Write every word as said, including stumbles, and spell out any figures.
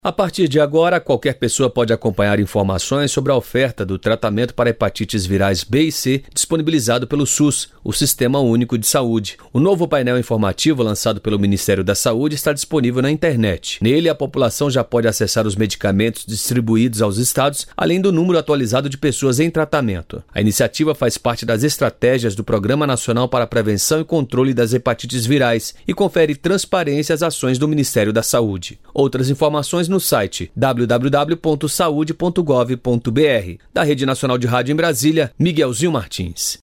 A partir de agora, qualquer pessoa pode acompanhar informações sobre a oferta do tratamento para hepatites virais B e C disponibilizado pelo SUS, o Sistema Único de Saúde. O novo painel informativo lançado pelo Ministério da Saúde está disponível na internet. Nele, a população já pode acessar os medicamentos distribuídos aos estados, além do número atualizado de pessoas em tratamento. A iniciativa faz parte das estratégias do Programa Nacional para a Prevenção e Controle das Hepatites Virais e confere transparência às ações do Ministério da Saúde. Outras informações no site w w w ponto saude ponto gov ponto b r. Da Rede Nacional de Rádio em Brasília, Miguelzinho Martins.